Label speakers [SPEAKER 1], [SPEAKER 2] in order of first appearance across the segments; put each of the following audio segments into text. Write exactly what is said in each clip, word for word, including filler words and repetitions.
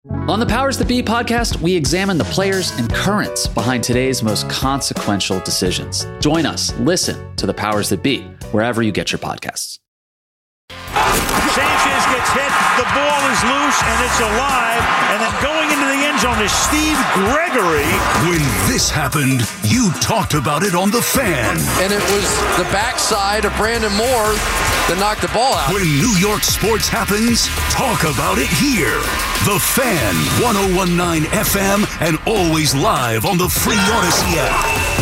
[SPEAKER 1] On the Powers That Be podcast, we examine the players and currents behind today's most consequential decisions. Join us. Listen to the Powers That Be wherever you get your podcasts.
[SPEAKER 2] Sanchez gets hit, the ball is loose, and it's alive, and then going into the end zone is Steve Gregory.
[SPEAKER 3] When this happened, you talked about it on The Fan.
[SPEAKER 4] And it was the backside of Brandon Moore that knocked the ball out.
[SPEAKER 3] When New York sports happens, talk about it here. The Fan, one oh one point nine F M, and always live on the free Odyssey app.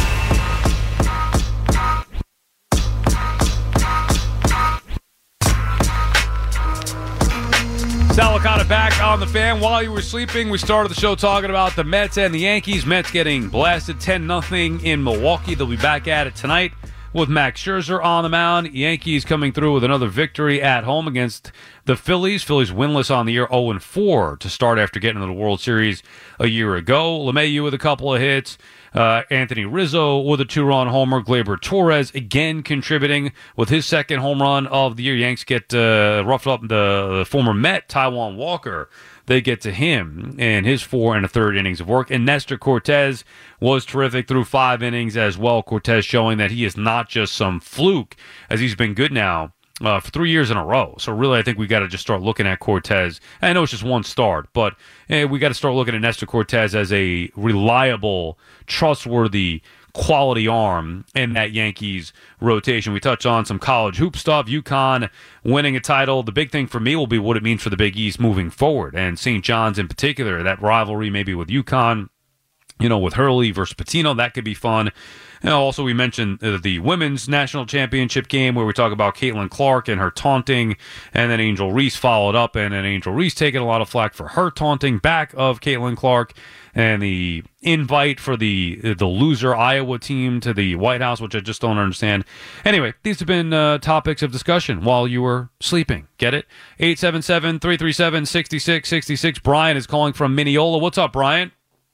[SPEAKER 5] Sal Licata back on The Fan. While you were sleeping, we started the show talking about the Mets and the Yankees. Mets getting blasted ten nothing in Milwaukee. They'll be back at it tonight with Max Scherzer on the mound. Yankees coming through with another victory at home against the Phillies. Phillies winless on the year, oh and four to start after getting into the World Series a year ago. LeMahieu with a couple of hits. Uh, Anthony Rizzo with a two-run homer. Gleyber Torres again contributing with his second home run of the year. Yanks get uh, roughed up the, the former Met, Taijuan Walker. They get to him and his four and a third innings of work. And Nestor Cortez was terrific through five innings as well. Cortez showing that he is not just some fluke, as he's been good now uh, for three years in a row. So really, I think we got to just start looking at Cortez. I know it's just one start, but eh, we got to start looking at Nestor Cortez as a reliable, trustworthy, quality arm in that Yankees rotation. We touch on some college hoop stuff, UConn winning a title. The big thing for me will be what it means for the Big East moving forward, and Saint John's in particular, that rivalry maybe with UConn, you know, with Hurley versus Pitino, that could be fun. And also, we mentioned uh, the women's national championship game where we talk about Caitlin Clark and her taunting, and then Angel Reese followed up, and then Angel Reese taking a lot of flack for her taunting back of Caitlin Clark, and the invite for the the loser Iowa team to the White House, which I just don't understand. Anyway, these have been uh, topics of discussion while you were sleeping. Get it? eight seven seven, three three seven, six six six six. Brian is calling from Mineola. What's up, Brian?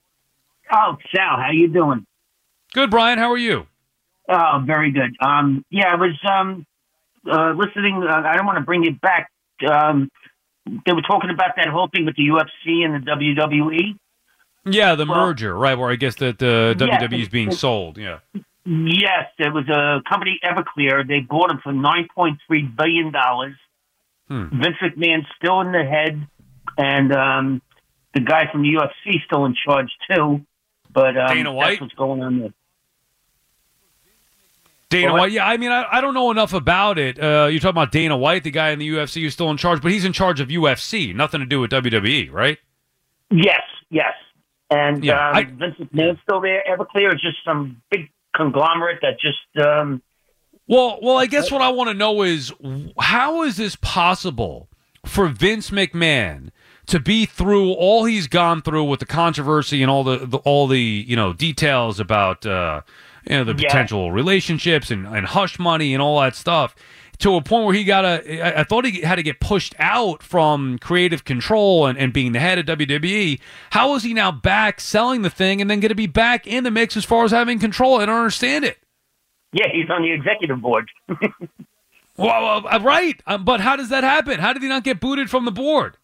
[SPEAKER 6] Oh, Sal, how you doing?
[SPEAKER 5] Good, Brian. How are you?
[SPEAKER 6] Oh, very good. Um, yeah, I was um, uh, listening. Uh, I don't want to bring it back. Um, they were talking about that whole thing with the U F C and the W W E.
[SPEAKER 5] Yeah, the
[SPEAKER 6] well,
[SPEAKER 5] merger, right, where I guess that the
[SPEAKER 6] yeah,
[SPEAKER 5] W W E is being sold. Yeah.
[SPEAKER 6] Yes, there was a company, Everclear. They bought them for nine point three billion dollars.
[SPEAKER 5] Hmm.
[SPEAKER 6] Vince McMahon's still in the head, and um, the guy from the U F C still in charge, too. But um,
[SPEAKER 5] Dana White?
[SPEAKER 6] That's what's going on there.
[SPEAKER 5] Dana
[SPEAKER 6] Well,
[SPEAKER 5] White, yeah, I mean, I, I don't know enough about it. Uh, you're talking about Dana White, the guy in the U F C who's still in charge, but he's in charge of U F C, nothing to do with W W E, right?
[SPEAKER 6] Yes, yes. And
[SPEAKER 5] Yeah,
[SPEAKER 6] um,
[SPEAKER 5] I-
[SPEAKER 6] Vince McMahon's still there. Everclear is just some big conglomerate that just... Um,
[SPEAKER 5] Well, well, I guess what I want to know is how is this possible for Vince McMahon to be through all he's gone through with the controversy and all the, the all the you know details about uh, you know the
[SPEAKER 6] Yeah.
[SPEAKER 5] potential relationships and, and hush money and all that stuff, to a point where he got a I, I thought he had to get pushed out from creative control and, and being the head of W W E. How is he now back selling the thing and then going to be back in the mix as far as having control? I don't understand it.
[SPEAKER 6] yeah, he's on the executive board.
[SPEAKER 5] Well, uh, right, um, but how does that happen? How did he not get booted from the board?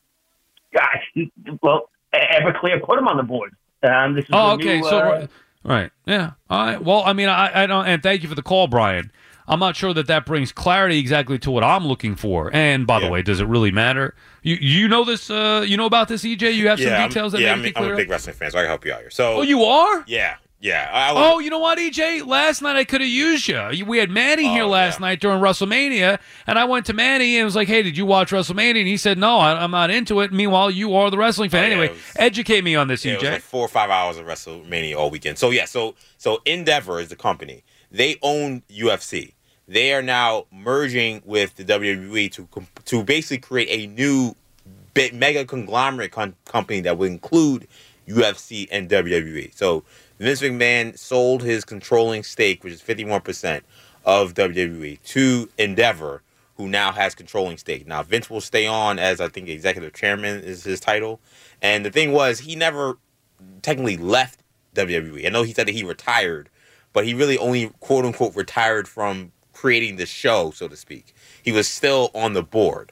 [SPEAKER 6] Gosh, well, Everclear put him on the board. Um, this is
[SPEAKER 5] Oh,
[SPEAKER 6] a
[SPEAKER 5] okay.
[SPEAKER 6] new,
[SPEAKER 5] so,
[SPEAKER 6] uh,
[SPEAKER 5] right, yeah. All right. Well, I mean, I, I don't, and thank you for the call, Brian. I'm not sure that that brings clarity exactly to what I'm looking for. And by
[SPEAKER 7] Yeah.
[SPEAKER 5] the way, does it really matter? You you know this? Uh, you know about this, E J? You have
[SPEAKER 7] yeah,
[SPEAKER 5] some details
[SPEAKER 7] I'm,
[SPEAKER 5] that
[SPEAKER 7] yeah,
[SPEAKER 5] make
[SPEAKER 7] I'm,
[SPEAKER 5] it clear.
[SPEAKER 7] I'm a big wrestling fan, so I can help you out here. So,
[SPEAKER 5] Oh, you are?
[SPEAKER 7] yeah, yeah. I was,
[SPEAKER 5] Oh, you know what, E J? Last night I could have used you. We had Manny here
[SPEAKER 7] Oh,
[SPEAKER 5] last
[SPEAKER 7] yeah.
[SPEAKER 5] night during WrestleMania, and I went to Manny and was like, "Hey, did you watch WrestleMania?" And he said, "No, I, I'm not into it." Meanwhile, you are the wrestling fan.
[SPEAKER 7] Oh, yeah,
[SPEAKER 5] anyway,
[SPEAKER 7] it was-
[SPEAKER 5] educate me on this,
[SPEAKER 7] yeah,
[SPEAKER 5] E
[SPEAKER 7] it
[SPEAKER 5] J.
[SPEAKER 7] was like four or five hours of WrestleMania all weekend. So yeah, so so Endeavor is the company. They own U F C. They are now merging with the W W E to com- to basically create a new big, mega conglomerate con- company that will include U F C and W W E. So Vince McMahon sold his controlling stake, which is fifty-one percent of W W E, to Endeavor, who now has controlling stake. Now, Vince will stay on as, I think, executive chairman is his title. And the thing was, he never technically left W W E. I know he said that he retired, but he really only, quote-unquote, retired from creating the show, so to speak. He was still on the board.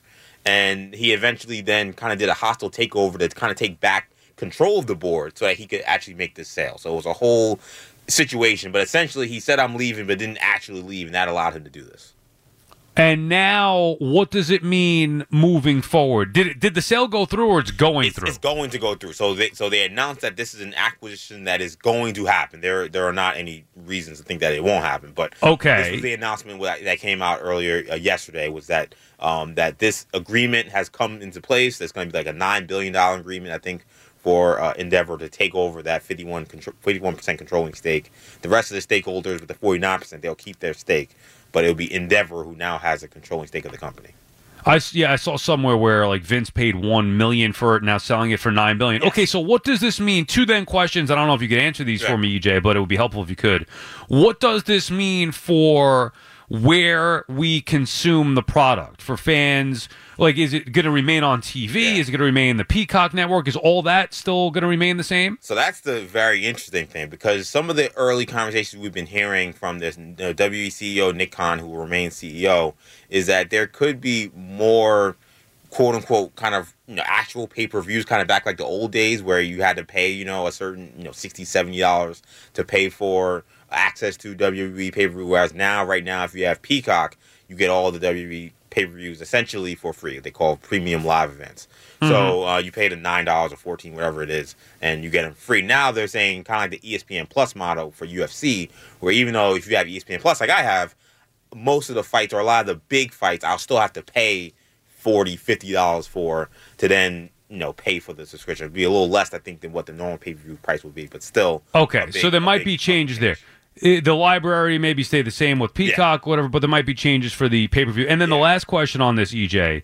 [SPEAKER 7] and he eventually then kind of did a hostile takeover to kind of take back control of the board so that he could actually make this sale. So it was a whole situation, but essentially he said I'm leaving, but didn't actually leave, and that allowed him to do this.
[SPEAKER 5] And now, what does it mean moving forward? Did it, did the sale go through, or it's going
[SPEAKER 7] it's,
[SPEAKER 5] through?
[SPEAKER 7] It's going to go through. So they so they announced that this is an acquisition that is going to happen. There there are not any reasons to think that it won't happen. But
[SPEAKER 5] okay,
[SPEAKER 7] this was the announcement that came out earlier uh, yesterday. Was that um, that this agreement has come into place? There's going to be like a nine billion dollar agreement, I think, for uh, Endeavor to take over that fifty-one percent controlling stake. The rest of the stakeholders with the forty-nine percent, they'll keep their stake. But it'll be Endeavor who now has a controlling stake of the company.
[SPEAKER 5] I, yeah, I saw somewhere where like Vince paid one million dollars for it, now selling it for nine billion dollars. Yes. Okay, so what does this mean? Two then questions. I don't know if you could answer these yeah. for me, E J, but it would be helpful if you could. What does this mean for where we consume the product for fans? Like, is it going to remain on T V? Yeah. Is it going to remain the Peacock network? Is all that still going to remain the same?
[SPEAKER 7] So that's the very interesting thing, because some of the early conversations we've been hearing from this you know, W W E C E O Nick Khan, who will remain C E O, is that there could be more quote unquote kind of you know actual pay-per-views, kind of back like the old days where you had to pay you know a certain you know sixty dollars, seventy dollars to pay for access to W W E pay-per-view, whereas now right now if you have Peacock, you get all the W W E pay-per-views essentially for free. They call premium live events. Mm-hmm. So uh, you pay the nine dollars or fourteen dollars, whatever it is, and you get them free. Now they're saying kind of like the E S P N Plus model for U F C, where even though if you have E S P N Plus like I have, most of the fights or a lot of the big fights, I'll still have to pay forty dollars, fifty dollars for to then you know pay for the subscription. It'd be a little less, I think, than what the normal pay-per-view price would be, but still.
[SPEAKER 5] Okay,
[SPEAKER 7] big,
[SPEAKER 5] so there might be changes there. It, the library maybe stay the same with Peacock, yeah. whatever, but there might be changes for the pay-per-view. And then yeah. the last question on this, E J,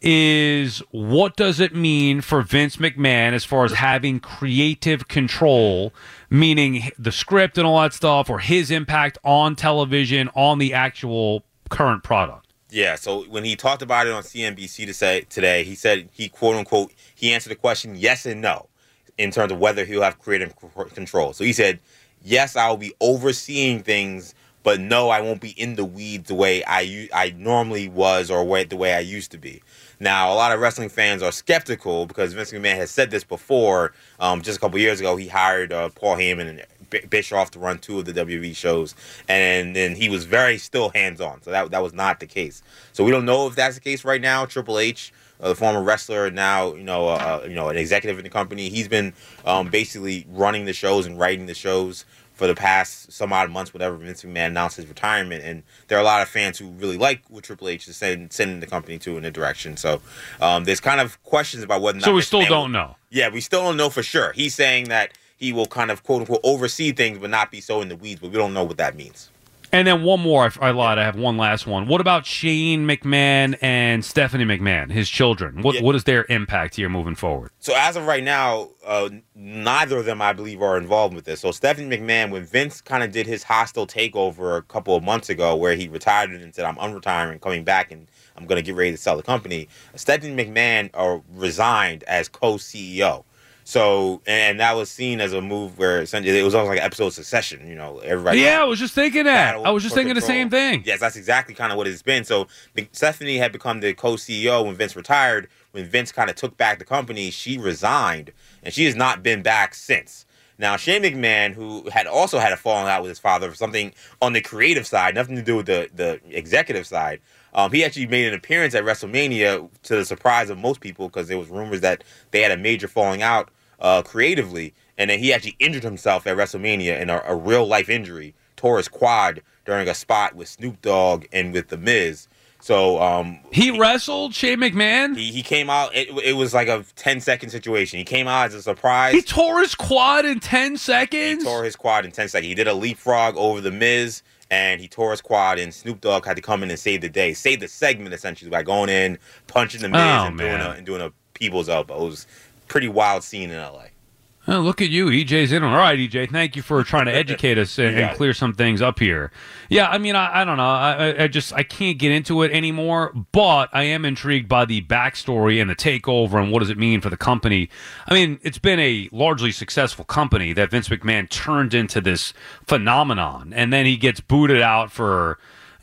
[SPEAKER 5] is what does it mean for Vince McMahon as far as having creative control, meaning the script and all that stuff, or his impact on television, on the actual current product?
[SPEAKER 7] Yeah, so when he talked about it on C N B C to say, today, he said he, quote-unquote, he answered the question yes and no in terms of whether he'll have creative control. So he said, yes, I'll be overseeing things, but no, I won't be in the weeds the way I, I normally was or way, the way I used to be. Now, a lot of wrestling fans are skeptical because Vince McMahon has said this before. Um, just a couple years ago, he hired uh, Paul Heyman and B- Bischoff to run two of the W W E shows, and then he was very still hands-on. So that that was not the case. So we don't know if that's the case right now. Triple H, uh, the former wrestler, now you know uh, you know an executive in the company, he's been um, basically running the shows and writing the shows for the past some odd months, whenever Vince McMahon announced his retirement. And there are a lot of fans who really like what Triple H is sending, sending the company to in a direction. So um, there's kind of questions about whether or not...
[SPEAKER 5] So we still McMahon don't will, know.
[SPEAKER 7] Yeah, we still don't know for sure. He's saying that he will kind of, quote-unquote, oversee things but not be so in the weeds, but we don't know what that means.
[SPEAKER 5] And then one more. I, I lied. I have one last one. What about Shane McMahon and Stephanie McMahon, his children? What yeah. What is their impact here moving forward?
[SPEAKER 7] So as of right now, uh, neither of them, I believe, are involved with this. So Stephanie McMahon, when Vince kind of did his hostile takeover a couple of months ago where he retired and said, I'm unretiring, coming back, and I'm going to get ready to sell the company, Stephanie McMahon uh, resigned as co-C E O. So, and that was seen as a move where it was almost like an episode of Succession, you know, everybody.
[SPEAKER 5] Yeah, I was just thinking that. I was just thinking control. the same thing.
[SPEAKER 7] Yes, that's exactly kind of what it's been. So, Stephanie had become the co-C E O when Vince retired. When Vince kind of took back the company, she resigned, and she has not been back since. Now, Shane McMahon, who had also had a falling out with his father for something on the creative side, nothing to do with the, the executive side, Um, he actually made an appearance at WrestleMania to the surprise of most people because there was rumors that they had a major falling out uh, creatively, and then he actually injured himself at WrestleMania in a, a real-life injury, tore his quad during a spot with Snoop Dogg and with The Miz. So um,
[SPEAKER 5] he, he wrestled Shane McMahon?
[SPEAKER 7] He, he came out, it, it was like a ten-second situation. He came out as a surprise.
[SPEAKER 5] He tore his quad in ten seconds?
[SPEAKER 7] He tore his quad in ten seconds. He did a leapfrog over The Miz, and he tore his quad, and Snoop Dogg had to come in and save the day, save the segment, essentially, by going in, punching The Miz, oh, and, doing a, and doing a people's elbow. It was a pretty wild scene in L A.
[SPEAKER 5] Oh, look at you. E J's in. All right, E J, thank you for trying to educate us and, and clear some things up here. Yeah, I mean, I, I don't know. I, I just I can't get into it anymore, but I am intrigued by the backstory and the takeover and what does it mean for the company. I mean, it's been a largely successful company that Vince McMahon turned into this phenomenon, and then he gets booted out for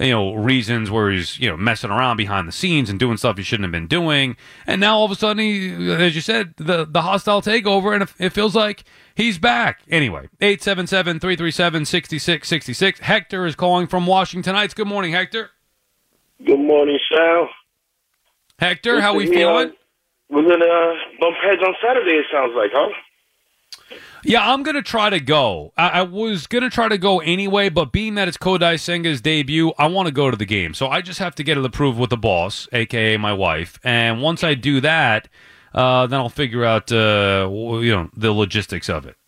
[SPEAKER 5] you know, reasons where he's, you know, messing around behind the scenes and doing stuff he shouldn't have been doing. And now all of a sudden, he, as you said, the, the hostile takeover, and it, it feels like he's back. Anyway, eight seven seven, three three seven, six six six six. Hector is calling from Washington Heights. Good morning, Hector.
[SPEAKER 8] Good morning, Sal.
[SPEAKER 5] Hector, how we
[SPEAKER 8] Listen,
[SPEAKER 5] feeling?
[SPEAKER 8] Uh, we're going to uh, bump heads on Saturday, it sounds like, huh?
[SPEAKER 5] Yeah, I'm going to try to go. I, I was going to try to go anyway, but being that it's Kodai Senga's debut, I want to go to the game. So I just have to get it approved with the boss, a k a my wife. And once I do that, uh, then I'll figure out uh, you know, the logistics of it.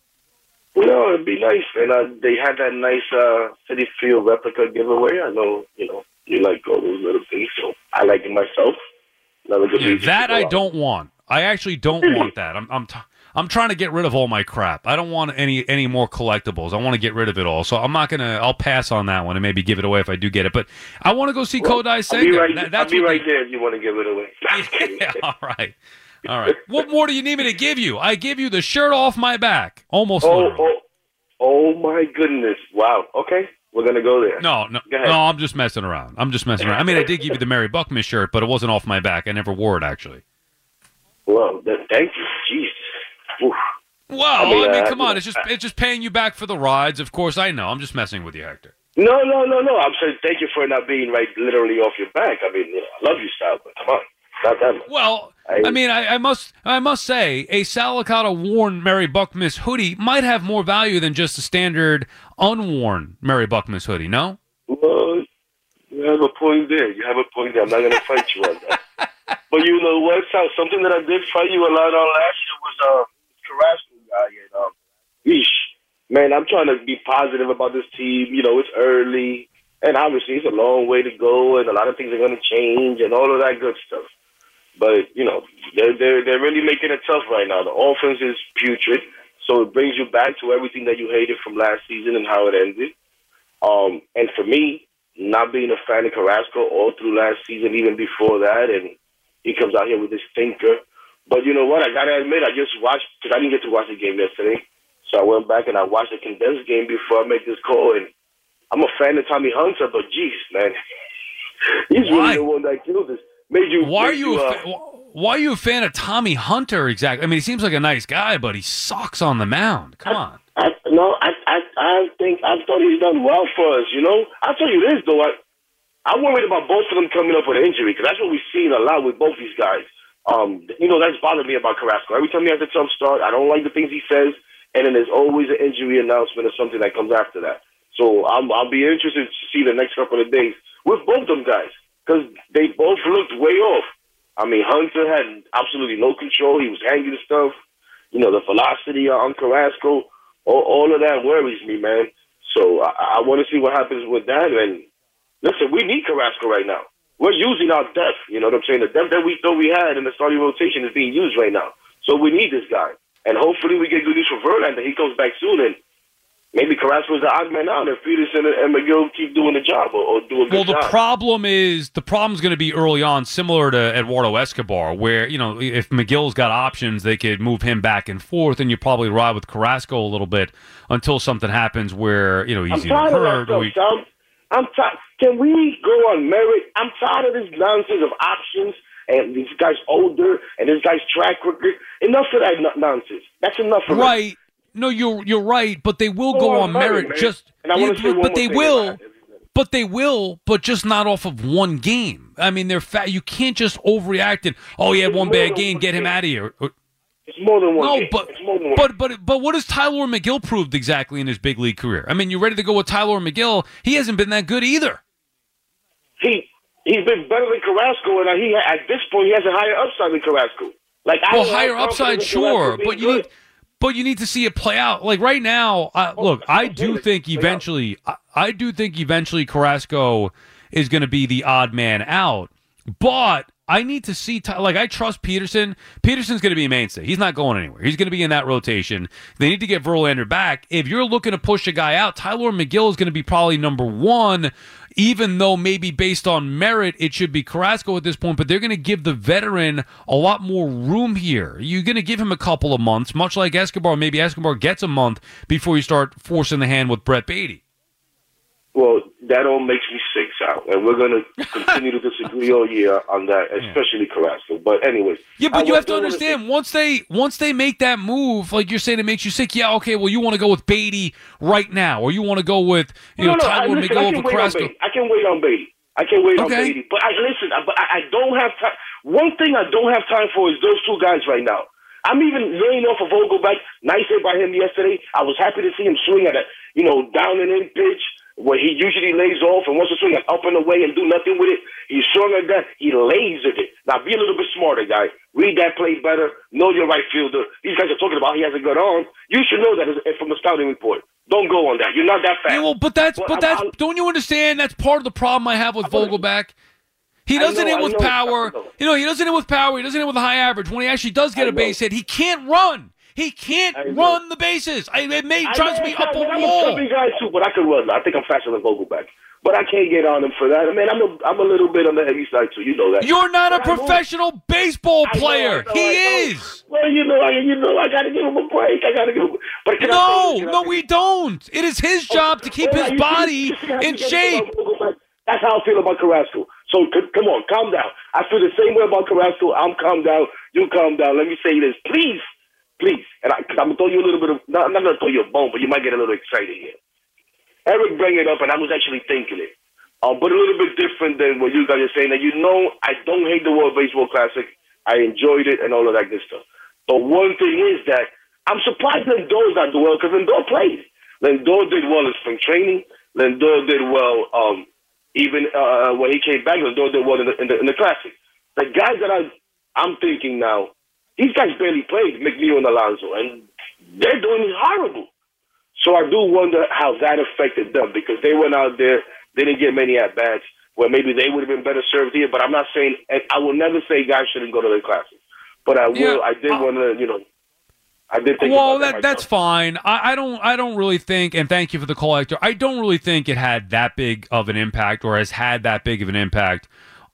[SPEAKER 8] No, it'd be nice. And uh, they had that nice uh, Citi Field replica giveaway. I know, you know, you like all those little things, so I like it myself.
[SPEAKER 5] Yeah, that I don't want. I actually don't want that. I'm I'm t- I'm trying to get rid of all my crap. I don't want any any more collectibles. I want to get rid of it all. So I'm not gonna. I'll pass on that one and maybe give it away if I do get it. But I want to go see well, Kodai Senga.
[SPEAKER 8] I'll be right,
[SPEAKER 5] that, that's
[SPEAKER 8] I'll be right
[SPEAKER 5] they,
[SPEAKER 8] there if you want to give it away.
[SPEAKER 5] Yeah, all right, all right. What more do you need me to give you? I give you the shirt off my back, almost.
[SPEAKER 8] Oh,
[SPEAKER 5] literally.
[SPEAKER 8] oh, oh my goodness! Wow. Okay. We're going to go there.
[SPEAKER 5] No, no, no, I'm just messing around. I'm just messing around. I mean, I did give you the Mary Buckman shirt, but it wasn't off my back. I never wore it, actually.
[SPEAKER 8] Well, th- thank you. Jeez. Oof.
[SPEAKER 5] Well, I mean, I mean
[SPEAKER 8] uh,
[SPEAKER 5] come on. It's just it's just paying you back for the rides. Of course, I know. I'm just messing with you, Hector.
[SPEAKER 8] No, no, no, no. I'm saying thank you for not being right literally off your back. I mean, you know, I love you, Sal, but come on. Not that much.
[SPEAKER 5] Well, I, I mean, I, I must I must say, a Sal Licata worn Mary Buckmas hoodie might have more value than just a standard unworn Mary Buckmas hoodie, no?
[SPEAKER 8] Well, you have a point there. You have a point there. I'm not going to fight you on that. But you know what, Sal? Something that I did fight you a lot on last year was uh, Carrasco guy. And, um, yeesh. Man, I'm trying to be positive about this team. You know, it's early. And obviously, it's a long way to go. And a lot of things are going to change and all of that good stuff. But, you know, they're, they're, they're really making it tough right now. The offense is putrid. So it brings you back to everything that you hated from last season and how it ended. Um, and for me, not being a fan of Carrasco all through last season, even before that, and he comes out here with this thinker. But you know what? I got to admit, I just watched, because I didn't get to watch the game yesterday. So I went back and I watched the condensed game before I make this call. And I'm a fan of Tommy Hunter, but geez, man. He's
[SPEAKER 5] Why?
[SPEAKER 8] really the one that killed us. Made you,
[SPEAKER 5] why
[SPEAKER 8] made
[SPEAKER 5] are you,
[SPEAKER 8] you
[SPEAKER 5] a
[SPEAKER 8] uh,
[SPEAKER 5] fa- why are you a fan of Tommy Hunter exactly? I mean, he seems like a nice guy, but he sucks on the mound. Come on.
[SPEAKER 8] I, no, I, I, I think I thought he's done well for us. You know, I'll tell you this though. I, I'm worried about both of them coming up with an injury because that's what we've seen a lot with both these guys. Um, you know, that's bothered me about Carrasco. Every time he has a tough start, I don't like the things he says, and then there's always an injury announcement or something that comes after that. So I'm, I'll be interested to see the next couple of days with both them guys because they both looked way off. I mean, Hunter had absolutely no control. He was hanging stuff. You know, the velocity on Carrasco, all, all of that worries me, man. So I, I want to see what happens with that. And listen, we need Carrasco right now. We're using our depth. You know what I'm saying? The depth that we thought we had in the starting rotation is being used right now. So we need this guy. And hopefully we get good news for Verlander. He comes back soon. And maybe Carrasco is the odd man out, and Peterson and McGill keep doing the job or, or do a good
[SPEAKER 5] well, the
[SPEAKER 8] job.
[SPEAKER 5] problem is the problem's going to be early on, similar to Eduardo Escobar, where you know if McGill's got options, they could move him back and forth, and you probably ride with Carrasco a little bit until something happens where you know he's
[SPEAKER 8] I'm
[SPEAKER 5] either
[SPEAKER 8] tired
[SPEAKER 5] hurt
[SPEAKER 8] of
[SPEAKER 5] or
[SPEAKER 8] that
[SPEAKER 5] he...
[SPEAKER 8] stuff, Tom. I'm tired. Can we go on merit? I'm tired of this nonsense of options. And this guy's older, and this guy's track record. Enough of that n- nonsense. That's enough of
[SPEAKER 5] right.
[SPEAKER 8] it.
[SPEAKER 5] No, you're you're right, but they will
[SPEAKER 8] Go
[SPEAKER 5] go
[SPEAKER 8] on
[SPEAKER 5] on merit.
[SPEAKER 8] merit,
[SPEAKER 5] Just,
[SPEAKER 8] And I wanna
[SPEAKER 5] yeah,
[SPEAKER 8] say one
[SPEAKER 5] but
[SPEAKER 8] more
[SPEAKER 5] they
[SPEAKER 8] thing
[SPEAKER 5] will.
[SPEAKER 8] about it.
[SPEAKER 5] But they will, but just not off of one game. I mean, they're fat. You can't just overreact and oh, he had
[SPEAKER 8] It's
[SPEAKER 5] one
[SPEAKER 8] more
[SPEAKER 5] bad
[SPEAKER 8] than
[SPEAKER 5] game,
[SPEAKER 8] one
[SPEAKER 5] get him
[SPEAKER 8] game.
[SPEAKER 5] out of here.
[SPEAKER 8] It's more than one
[SPEAKER 5] No,
[SPEAKER 8] game.
[SPEAKER 5] but
[SPEAKER 8] it's more than one.
[SPEAKER 5] but but but what has Tyler McGill proved exactly in his big league career? I mean, you ready to go with Tyler McGill? He hasn't been that good either.
[SPEAKER 8] He he's been better than Carrasco, and he at this point he has a higher upside than Carrasco. Like I
[SPEAKER 5] Well,
[SPEAKER 8] don't
[SPEAKER 5] higher
[SPEAKER 8] have
[SPEAKER 5] upside,
[SPEAKER 8] confidence in Carrasco
[SPEAKER 5] sure,
[SPEAKER 8] being
[SPEAKER 5] but you
[SPEAKER 8] good.
[SPEAKER 5] need, but you need to see it play out. Like right now, I, look, I do think eventually, I, I do think eventually Carrasco is going to be the odd man out, but I need to see, like, I trust Peterson. Peterson's going to be a mainstay. He's not going anywhere. He's going to be in that rotation. They need to get Verlander back. If you're looking to push a guy out, Tyler McGill is going to be probably number one, even though maybe based on merit, it should be Carrasco at this point, but they're going to give the veteran a lot more room here. You're going to give him a couple of months, much like Escobar. Maybe Escobar gets a month before you start forcing the hand with Brett Beatty.
[SPEAKER 8] Well, that all makes me sick, out, and we're going to continue to disagree all year on that, especially yeah. Carrasco. But anyways,
[SPEAKER 5] yeah, but
[SPEAKER 8] I
[SPEAKER 5] you have to understand once they once they make that move, like you're saying, it makes you sick. Yeah, okay, well, you want to go with Beatty right now, or you want to go with you
[SPEAKER 8] no,
[SPEAKER 5] know
[SPEAKER 8] no,
[SPEAKER 5] Tyler
[SPEAKER 8] listen,
[SPEAKER 5] Miguel over Carrasco.
[SPEAKER 8] I can wait on Beatty. I can wait
[SPEAKER 5] okay.
[SPEAKER 8] on Beatty. But I listen, I, but I, I don't have time. One thing I don't have time for is those two guys right now. I'm even laying off of Vogelback. Nice hit by him yesterday. I was happy to see him swing at a you know down and in pitch where he usually lays off and wants to swing it up and away and do nothing with it. He swung at that. He lasered it. Now, be a little bit smarter, guy. Read that play better. Know your right fielder. These guys are talking about he has a good arm. You should know that from the scouting report. Don't go on that. You're not that fast.
[SPEAKER 5] Yeah, well, but that's, but, but that's,
[SPEAKER 8] I, I,
[SPEAKER 5] don't you understand? That's part of the problem I have with Vogelback. He doesn't hit with power. You know, he doesn't hit with power. He doesn't hit with a high average. When he actually does get a base hit, he can't run. He can't run the bases. I, it may drives me up a wall.
[SPEAKER 8] I'm a chubby guy too, but I can run. I think I'm faster than Vogelback. But I can't get on him for that. I mean, I'm a, I'm a little bit on the heavy side too. You know that.
[SPEAKER 5] You're not a professional baseball player.
[SPEAKER 8] I know, I know,
[SPEAKER 5] he
[SPEAKER 8] I know.
[SPEAKER 5] is.
[SPEAKER 8] Well, you know, I, you know, I got to give him a break. I got to give him. But can
[SPEAKER 5] no,
[SPEAKER 8] I can
[SPEAKER 5] no,
[SPEAKER 8] I
[SPEAKER 5] we don't. It is his job to keep
[SPEAKER 8] well,
[SPEAKER 5] his body in shape.
[SPEAKER 8] That's how I feel about Carrasco. So c- come on, calm down. I feel the same way about Carrasco. I'm calm down. You calm down. Let me say this, please, please. And I, I'm gonna throw you a little bit of. No, I'm not gonna throw you a bone, but you might get a little excited here. Eric bring it up, and I was actually thinking it, um, but a little bit different than what you guys are saying. And you know, I don't hate the World Baseball Classic. I enjoyed it and all of that good stuff. But one thing is that I'm surprised Lindor's not doing well because Lindor played. Lindor did well in spring training. Lindor did well. Um, Even uh, when he came back, Lindor did well in the, in the in the Classic. The guys that I, I'm thinking now, these guys barely played, McNeil and Alonso, and they're doing horrible. So I do wonder how that affected them because they went out there, they didn't get many at-bats where maybe they would have been better served here. But I'm not saying, and I will never say guys shouldn't go to the Classic. But I will, yeah, I did uh, want to, you know, I did think
[SPEAKER 5] well,
[SPEAKER 8] about
[SPEAKER 5] that,
[SPEAKER 8] that
[SPEAKER 5] that's fine. I, I don't. I don't really think. And thank you for the call, Hector. I don't really think it had that big of an impact, or has had that big of an impact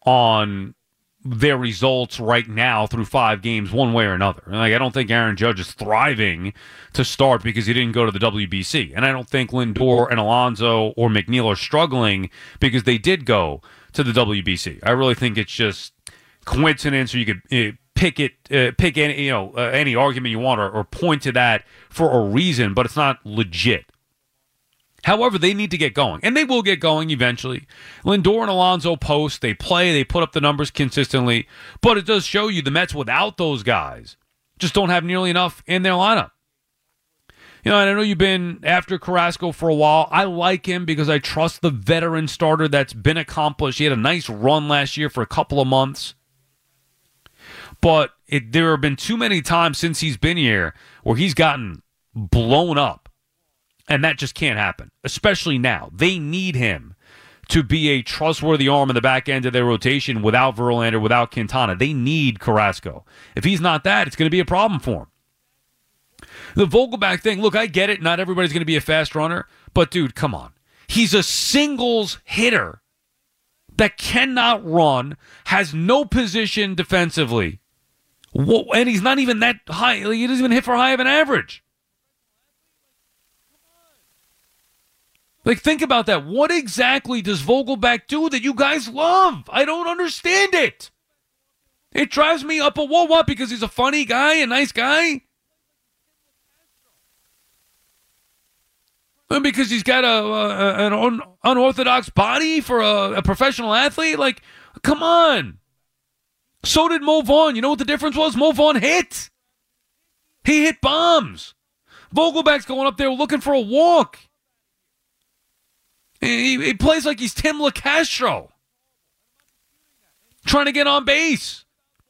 [SPEAKER 5] on their results right now through five games, one way or another. Like I don't think Aaron Judge is thriving to start because he didn't go to the W B C, and I don't think Lindor and Alonso or McNeil are struggling because they did go to the W B C. I really think it's just coincidence, or you could. Uh, Pick it, uh, pick any you know uh, any argument you want, or, or point to that for a reason, but it's not legit. However, they need to get going, and they will get going eventually. Lindor and Alonso post, they play, they put up the numbers consistently, but it does show you the Mets without those guys just don't have nearly enough in their lineup. You know, and I know you've been after Carrasco for a while. I like him because I trust the veteran starter that's been accomplished. He had a nice run last year for a couple of months. But it, there have been too many times since he's been here where he's gotten blown up. And that just can't happen, especially now. They need him to be a trustworthy arm in the back end of their rotation without Verlander, without Quintana. They need Carrasco. If he's not that, it's going to be a problem for him. The Vogelback thing, look, I get it. Not everybody's going to be a fast runner. But, dude, come on. He's a singles hitter that cannot run, has no position defensively. And he's not even that high. He doesn't even hit for high of an average. Like, think about that. What exactly does Vogelback do that you guys love? I don't understand it. It drives me up a wall. What? Because he's a funny guy, a nice guy? And because he's got a, a an un, unorthodox body for a, a professional athlete? Like, come on. So did Mo Vaughn. You know what the difference was? Mo Vaughn hit. He hit bombs. Vogelback's going up there looking for a walk. He, he plays like he's Tim LeCastro. Trying to get on base.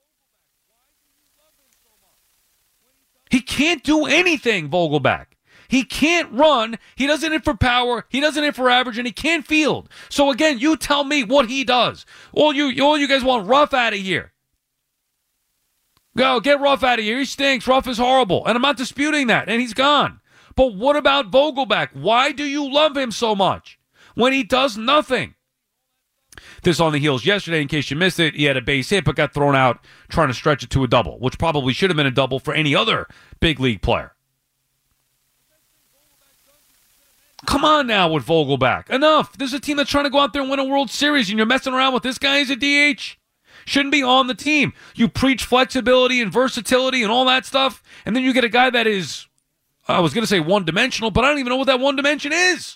[SPEAKER 5] He can't do anything, Vogelback. He can't run. He doesn't hit for power. He doesn't hit for average, and he can't field. So, again, you tell me what he does. All you, all you guys want Ruff out of here. Go, get Ruff out of here. He stinks. Ruff is horrible. And I'm not disputing that. And he's gone. But what about Vogelback? Why do you love him so much when he does nothing? This on the heels yesterday, in case you missed it. He had a base hit, but got thrown out trying to stretch it to a double, which probably should have been a double for any other big league player. Come on now with Vogelback. Enough. This is a team that's trying to go out there and win a World Series, and you're messing around with this guy as a D H? Shouldn't be on the team. You preach flexibility and versatility and all that stuff, and then you get a guy that is, I was going to say one-dimensional, but I don't even know what that one dimension is.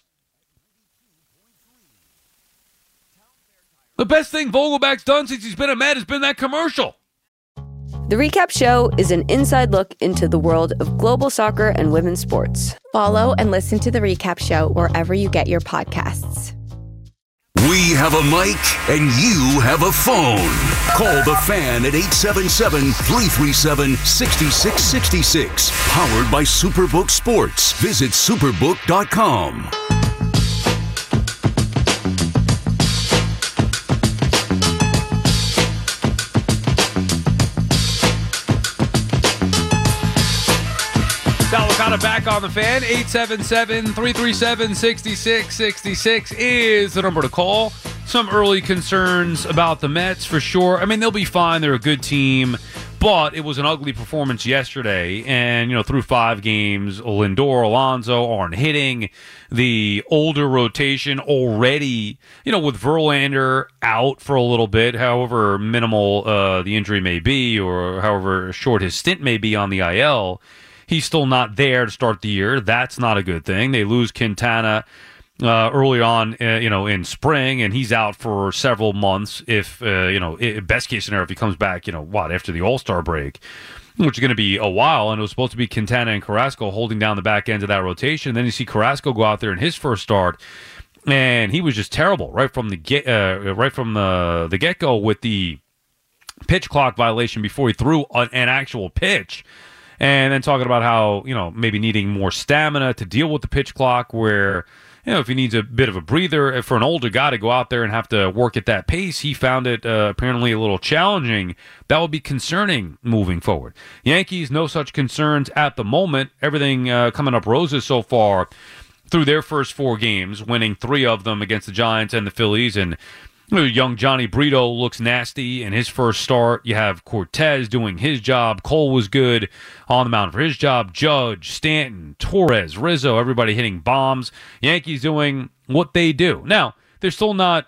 [SPEAKER 5] The best thing Vogelback's done since he's been a Met has been that commercial.
[SPEAKER 9] The Recap Show is an inside look into the world of global soccer and women's sports.
[SPEAKER 10] Follow and listen to The Recap Show wherever you get your podcasts.
[SPEAKER 3] We have a mic and you have a phone. Call the Fan at eight seven seven, three three seven, six six six six. Powered by Superbook Sports. Visit superbook dot com.
[SPEAKER 5] Sal Licata back on the Fan. eight seven seven, three three seven, six six six six is the number to call. Some early concerns about the Mets for sure. I mean, they'll be fine. They're a good team. But it was an ugly performance yesterday. And, you know, through five games, Lindor, Alonso aren't hitting. The older rotation already, you know, with Verlander out for a little bit, however minimal uh, the injury may be or however short his stint may be on the I L, he's still not there to start the year. That's not a good thing. They lose Quintana uh, early on, uh, you know, in spring, and he's out for several months. If uh, you know, it, best case scenario, if he comes back, you know, what after the All-Star break, which is going to be a while. And it was supposed to be Quintana and Carrasco holding down the back end of that rotation. And then you see Carrasco go out there in his first start, and he was just terrible right from the get, uh, right from the the get go with the pitch clock violation before he threw an, an actual pitch. And then talking about how, you know, maybe needing more stamina to deal with the pitch clock where, you know, if he needs a bit of a breather for an older guy to go out there and have to work at that pace, he found it uh, apparently a little challenging. That would be concerning moving forward. Yankees, no such concerns at the moment. Everything uh, coming up roses so far through their first four games, winning three of them against the Giants and the Phillies. And young Johnny Brito looks nasty in his first start. You have Cortez doing his job. Cole was good on the mound for his job. Judge, Stanton, Torres, Rizzo, everybody hitting bombs. Yankees doing what they do. Now, they're still not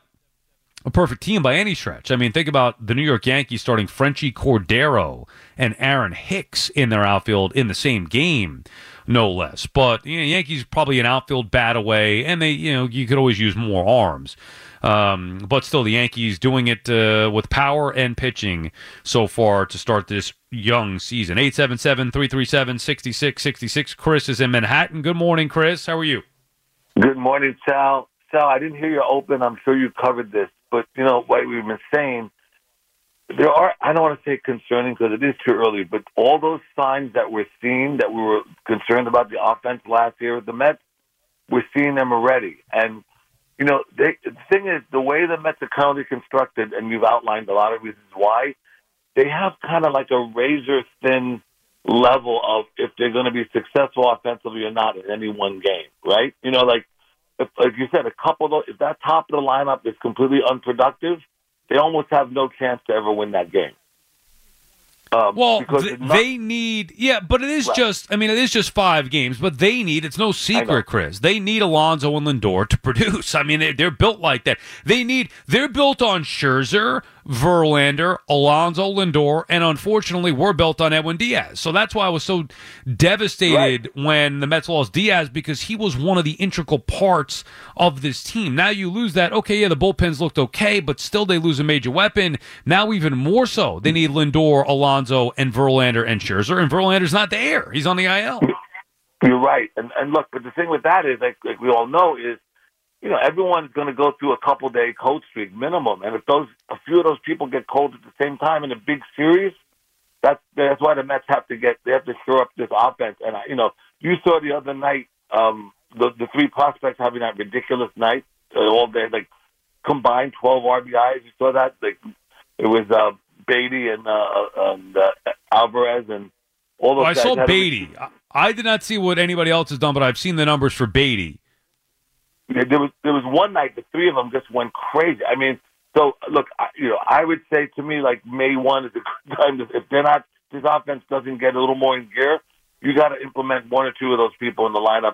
[SPEAKER 5] a perfect team by any stretch. I mean, think about the New York Yankees starting Frenchie Cordero and Aaron Hicks in their outfield in the same game, no less. But you know, Yankees probably an outfield bat away, and they, you know, you could always use more arms. Um, but still, the Yankees doing it uh, with power and pitching so far to start this young season. eight seven seven, three three seven, six six six six. Chris is in Manhattan. Good morning, Chris. How are you?
[SPEAKER 11] Good morning, Sal. Sal, I didn't hear you open. I'm sure you covered this. But, you know, what we've been saying, there are, I don't want to say concerning because it is too early, but all those signs that we're seeing that we were concerned about the offense last year with the Mets, we're seeing them already. And, you know, they, the thing is, the way the Mets are currently constructed, and you've outlined a lot of reasons why, they have kind of like a razor-thin level of if they're going to be successful offensively or not in any one game, right? You know, like, if, like you said, a couple of those, if that top of the lineup is completely unproductive, they almost have no chance to ever win that game. Um,
[SPEAKER 5] well, th- not, they need, yeah, but it is right. just, I mean, it is just five games, but they need, it's no secret, Chris, they need Alonso and Lindor to produce. I mean, they're, they're built like that. They need, they're built on Scherzer, Verlander, Alonso, Lindor, and unfortunately, we're built on Edwin Diaz. So that's why I was so devastated right. when the Mets lost Diaz, because he was one of the integral parts of this team. Now you lose that, okay, yeah, the bullpens looked okay, but still they lose a major weapon. Now even more so, they need Lindor, Alonso, and Verlander and Scherzer, and Verlander's not there. He's on the I L.
[SPEAKER 11] You're right. And, and look, but the thing with that is, like, like we all know, is you know, everyone's going to go through a couple-day cold streak minimum. And if those a few of those people get cold at the same time in a big series, that's that's why the Mets have to get they have to shore up this offense. And I, you know, you saw the other night um, the the three prospects having that ridiculous night uh, all day, like combined twelve R B Is. You saw that? Like it was uh, Beatty and, uh, and uh, Alvarez and all those.
[SPEAKER 5] Oh, I
[SPEAKER 11] guys
[SPEAKER 5] saw Beatty. A... I did not see what anybody else has done, but I've seen the numbers for Beatty.
[SPEAKER 11] There was there was one night the three of them just went crazy. I mean, so look, I, you know, I would say to me like May one is a good time to, if they're not this offense doesn't get a little more in gear, you got to implement one or two of those people in the lineup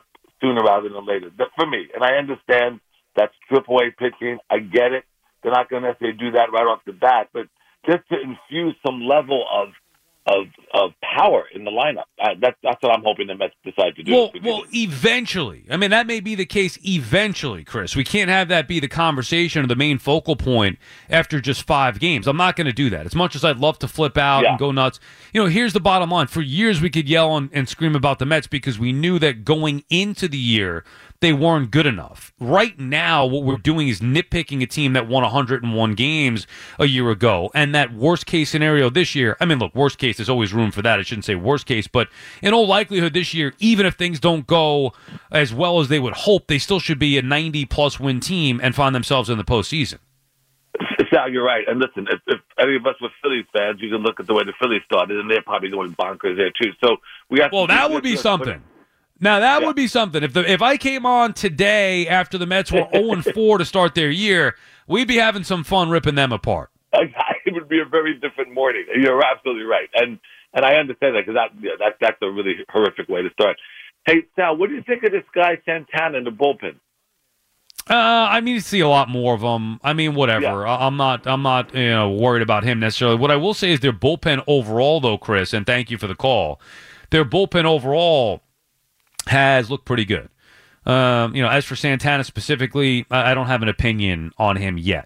[SPEAKER 11] sooner rather than later. But for me, and I understand that's triple A pitching. I get it. They're not going to necessarily do that right off the bat, but just to infuse some level of of of power in the lineup. Uh, that's that's what I'm hoping the Mets decide to do.
[SPEAKER 5] Well, well, eventually. I mean, that may be the case eventually, Chris. We can't have that be the conversation or the main focal point after just five games. I'm not going to do that. As much as I'd love to flip out yeah. and go nuts. You know, here's the bottom line. For years, we could yell and, and scream about the Mets because we knew that going into the year, they weren't good enough. Right now, what we're doing is nitpicking a team that won one hundred one games a year ago. And that worst case scenario this year, I mean, look, worst case, there's always room for that. I shouldn't say worst case, but in all likelihood this year, even if things don't go as well as they would hope, they still should be a ninety-plus win team and find themselves in the postseason.
[SPEAKER 11] Sal, you're right. And listen, if, if any of us were Phillies fans, you can look at the way the Phillies started, and they're probably going bonkers there, too. So we have
[SPEAKER 5] well,
[SPEAKER 11] to
[SPEAKER 5] that would be something. Now, that yeah. would be something. If the if I came on today after the Mets were oh and four to start their year, we'd be having some fun ripping them apart.
[SPEAKER 11] It would be a very different morning. You're absolutely right. And and I understand that because that, yeah, that, that's a really horrific way to start. Hey, Sal, what do you think of this guy Santana in the bullpen?
[SPEAKER 5] Uh, I mean, you see a lot more of them. I mean, whatever. Yeah. I'm not. I'm not. You know, worried about him necessarily. What I will say is their bullpen overall, though, Chris, and thank you for the call. Their bullpen overall has looked pretty good. Um, you know, as for Santana specifically, I don't have an opinion on him yet.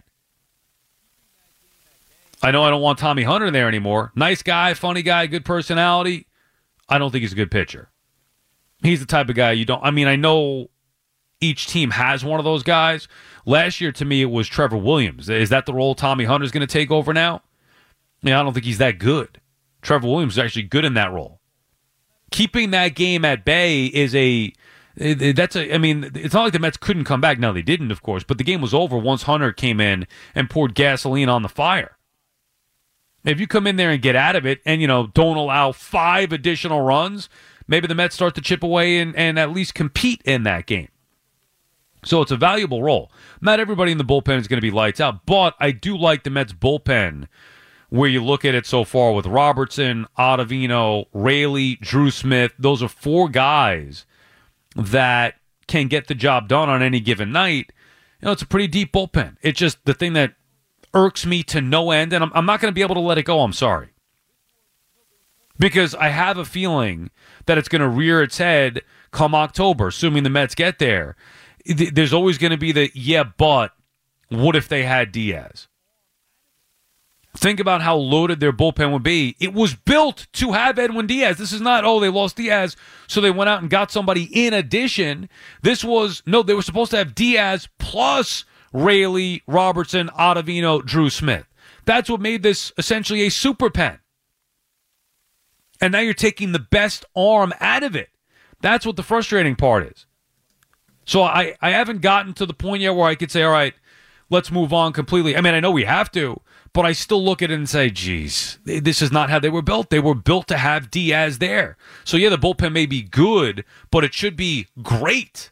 [SPEAKER 5] I know I don't want Tommy Hunter there anymore. Nice guy, funny guy, good personality. I don't think he's a good pitcher. He's the type of guy you don't... I mean, I know each team has one of those guys. Last year, to me, it was Trevor Williams. Is that the role Tommy Hunter's going to take over now? Yeah, I don't think he's that good. Trevor Williams is actually good in that role. Keeping that game at bay is a... That's a. I mean, it's not like the Mets couldn't come back. No, they didn't, of course. But the game was over once Hunter came in and poured gasoline on the fire. If you come in there and get out of it and, you know, don't allow five additional runs, maybe the Mets start to chip away and, and at least compete in that game. So it's a valuable role. Not everybody in the bullpen is going to be lights out, but I do like the Mets bullpen where you look at it so far with Robertson, Ottavino, Raley, Drew Smith. Those are four guys that can get the job done on any given night. You know, it's a pretty deep bullpen. It's just the thing that irks me to no end, and I'm, I'm not going to be able to let it go. I'm sorry. Because I have a feeling that it's going to rear its head come October, assuming the Mets get there. There's always going to be the, yeah, but what if they had Diaz? Think about how loaded their bullpen would be. It was built to have Edwin Diaz. This is not, oh, they lost Diaz, so they went out and got somebody in addition. This was, no, they were supposed to have Diaz plus Raley, Robertson, Ottavino, Drew Smith. That's what made this essentially a super pen. And now you're taking the best arm out of it. That's what the frustrating part is. So I, I haven't gotten to the point yet where I could say, all right, let's move on completely. I mean, I know we have to, but I still look at it and say, geez, this is not how they were built. They were built to have Diaz there. So, yeah, the bullpen may be good, but it should be great.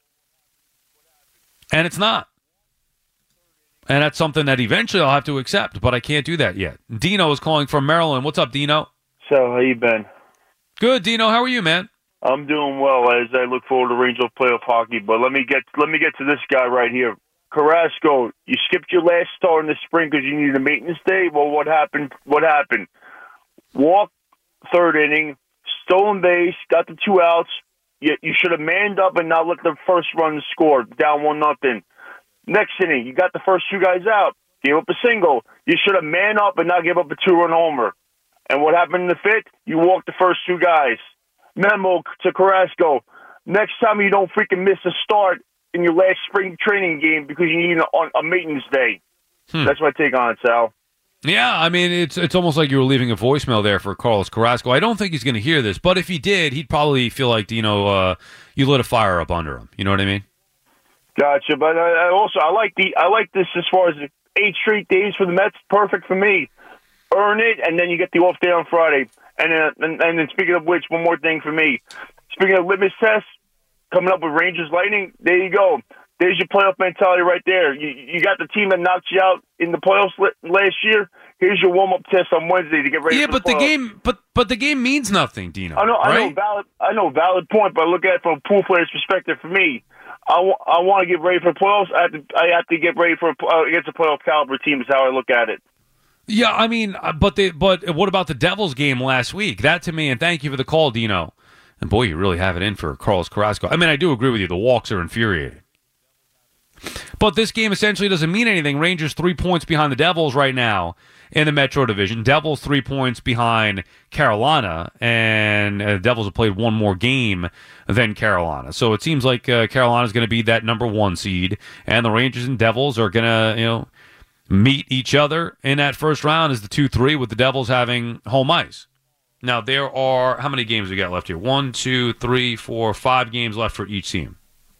[SPEAKER 5] And it's not. And that's something that eventually I'll have to accept, but I can't do that yet. Dino is calling from Maryland. What's up, Dino?
[SPEAKER 12] So, how you been?
[SPEAKER 5] Good, Dino. How are you, man?
[SPEAKER 12] I'm doing well as I look forward to Rangers playoff hockey. But let me get let me get to this guy right here. Carrasco, you skipped your last start in the spring because you needed a maintenance day. Well, what happened? What happened? Walk third inning, stolen base, got the two outs. You, you should have manned up and not let the first run score down one nothing. Next inning, you got the first two guys out, gave up a single. You should have manned up and not give up a two run homer. And what happened in the fifth? You walked the first two guys. Memo to Carrasco: next time you don't freaking miss a start in your last spring training game because you need a, a maintenance day. Hmm. That's my take on it, Sal.
[SPEAKER 5] Yeah, I mean, it's it's almost like you were leaving a voicemail there for Carlos Carrasco. I don't think he's going to hear this, but if he did, he'd probably feel like, you know, uh, you lit a fire up under him. You know what I mean?
[SPEAKER 12] Gotcha. But I, I also, I like the I like this as far as eight straight days for the Mets. Perfect for me. Earn it, and then you get the off day on Friday. And, uh, and and then speaking of which, one more thing for me. Speaking of litmus tests, coming up with Rangers Lightning, there you go. There's your playoff mentality right there. You you got the team that knocked you out in the playoffs last year. here's your warm up test on Wednesday to get ready.
[SPEAKER 5] Yeah,
[SPEAKER 12] for
[SPEAKER 5] but
[SPEAKER 12] the,
[SPEAKER 5] the game, but but the game means nothing, Dino.
[SPEAKER 12] I know, I
[SPEAKER 5] right?
[SPEAKER 12] know, valid, I know, valid point. But look at it from a pool player's perspective. For me, I, w- I want to get ready for playoffs. I have to, I have to get ready for uh, against a playoff caliber team. Is how I look at it.
[SPEAKER 5] Yeah, I mean, uh, but the but what about the Devils game last week? That to me, and thank you for the call, Dino. And boy, you really have it in for Carlos Carrasco. I mean, I do agree with you. The walks are infuriating. But this game essentially doesn't mean anything. Rangers three points behind the Devils right now in the Metro Division. Devils three points behind Carolina, and uh, Devils have played one more game than Carolina. So it seems like uh, Carolina is going to be that number one seed, and the Rangers and Devils are going to, you know, meet each other in that first round as the two three, with the Devils having home ice. Now, there are, how many games we got left here? One, two, three, four, five games left for each team.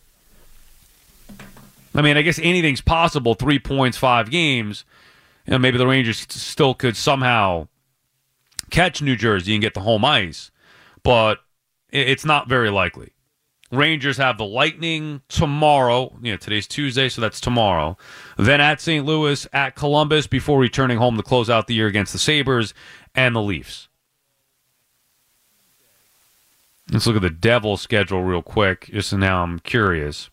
[SPEAKER 5] I mean, I guess anything's possible. Three points, five games. You know, maybe the Rangers still could somehow catch New Jersey and get the home ice, but it's not very likely. Rangers have the Lightning tomorrow. You know, today's Tuesday, so that's tomorrow. Then at Saint Louis, at Columbus, before returning home to close out the year against the Sabres and the Leafs. Let's look at the Devils' schedule real quick, just so now I'm curious.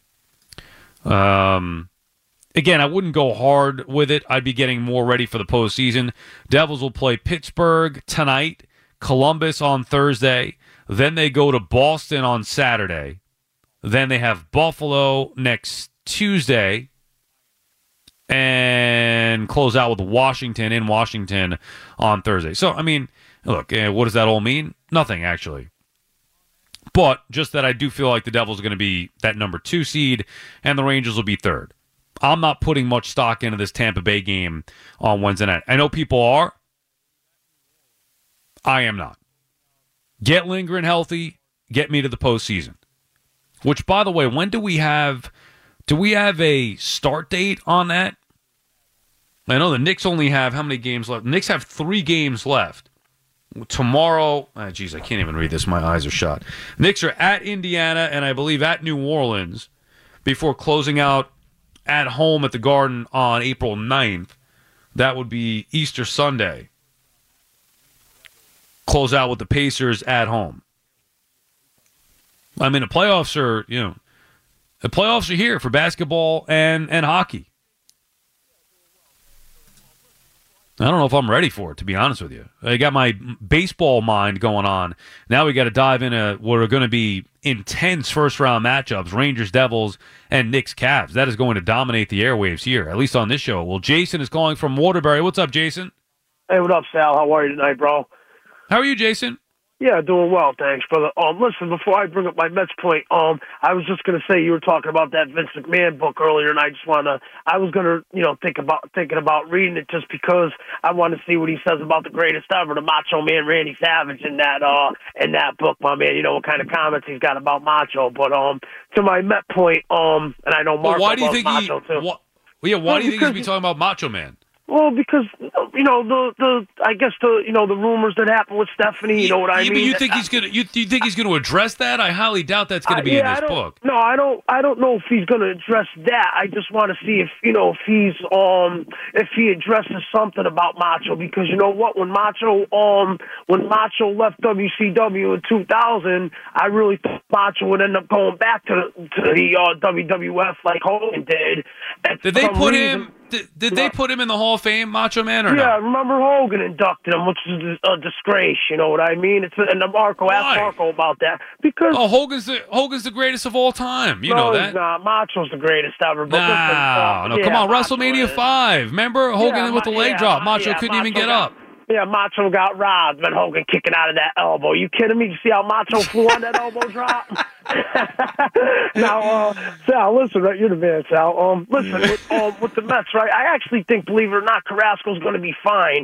[SPEAKER 5] Um, again, I wouldn't go hard with it. I'd be getting more ready for the postseason. Devils will play Pittsburgh tonight, Columbus on Thursday. Then they go to Boston on Saturday. Then they have Buffalo next Tuesday. And close out with Washington in Washington on Thursday. So, I mean, look, eh, what does that all mean? Nothing, actually. But just that I do feel like the Devils are going to be that number two seed, and the Rangers will be third. I'm not putting much stock into this Tampa Bay game on Wednesday night. I know people are. I am not. Get Lindgren healthy. Get me to the postseason. Which, by the way, when do we have... Do we have a start date on that? I know the Knicks only have... How many games left? The Knicks have three games left. Tomorrow... Oh, geez, I can't even read this. My eyes are shut. Knicks are at Indiana and I believe at New Orleans before closing out at home at the Garden on April ninth. That would be Easter Sunday. Close out with the Pacers at home. I mean, the playoffs are, you know, the playoffs are here for basketball and, and hockey. I don't know if I'm ready for it, to be honest with you. I got my baseball mind going on. Now we got to dive into what are going to be intense first-round matchups, Rangers, Devils, and Knicks, Cavs. That is going to dominate the airwaves here, at least on this show. Well, Jason is calling from Waterbury. What's up, Jason?
[SPEAKER 13] Hey, what up, Sal? How are you tonight, bro?
[SPEAKER 5] How are you, Jason?
[SPEAKER 13] Yeah, doing well, thanks, brother. Um, listen, before I bring up my Mets point, um, I was just gonna say you were talking about that Vince McMahon book earlier, and I just wanna, I was gonna, you know, think about thinking about reading it just because I want to see what he says about the greatest ever, the Macho Man Randy Savage, in that, uh, in that book, my man. You know what kind of comments he's got about Macho, but um, to my Met point, um, and I know Mark
[SPEAKER 5] well, why do you think
[SPEAKER 13] Macho
[SPEAKER 5] he?
[SPEAKER 13] too.
[SPEAKER 5] Wh- well, yeah, why
[SPEAKER 13] well,
[SPEAKER 5] do you think he's be talking about Macho Man?
[SPEAKER 13] Well, because, you know, the, the I guess the, you know, the rumors that happened with Stephanie, you know what I
[SPEAKER 5] yeah,
[SPEAKER 13] mean?
[SPEAKER 5] But you think he's gonna you, you think he's gonna address that? I highly doubt that's gonna
[SPEAKER 13] Uh,
[SPEAKER 5] be
[SPEAKER 13] yeah,
[SPEAKER 5] in
[SPEAKER 13] I
[SPEAKER 5] this
[SPEAKER 13] don't-
[SPEAKER 5] book.
[SPEAKER 13] No, I don't. I don't know if he's going to address that. I just want to see if you know if he's um if he addresses something about Macho, because you know what, when Macho um when Macho left W C W in two thousand, I really thought Macho would end up going back to to the uh, W W F like Hogan did. And
[SPEAKER 5] Did they
[SPEAKER 13] for some
[SPEAKER 5] put
[SPEAKER 13] reason-
[SPEAKER 5] him? Did, did they put him in the Hall of Fame, Macho Man, or
[SPEAKER 13] yeah,
[SPEAKER 5] no?
[SPEAKER 13] remember Hogan inducted him, which is a disgrace. You know what I mean? It's and Marco asked Marco about that because
[SPEAKER 5] Oh, Hogan's the Hogan's the greatest of all time. You
[SPEAKER 13] no,
[SPEAKER 5] know that.
[SPEAKER 13] he's not. Macho's the greatest ever. But
[SPEAKER 5] No,
[SPEAKER 13] listen, uh,
[SPEAKER 5] no,
[SPEAKER 13] yeah,
[SPEAKER 5] come on,
[SPEAKER 13] Macho
[SPEAKER 5] WrestleMania
[SPEAKER 13] is.
[SPEAKER 5] five. Remember Hogan
[SPEAKER 13] Yeah,
[SPEAKER 5] with the
[SPEAKER 13] Ma-
[SPEAKER 5] leg
[SPEAKER 13] yeah,
[SPEAKER 5] drop?
[SPEAKER 13] Ma-
[SPEAKER 5] Macho
[SPEAKER 13] yeah,
[SPEAKER 5] couldn't even
[SPEAKER 13] Macho
[SPEAKER 5] get
[SPEAKER 13] got-
[SPEAKER 5] up.
[SPEAKER 13] Yeah, Macho got robbed, but Hogan kicking out of that elbow. You kidding me? You see how Macho flew on that elbow drop? now, uh, Sal, listen, right? You're the man, Sal. Um, listen, with, um, with the Mets, right? I actually think, believe it or not, Carrasco's going to be fine.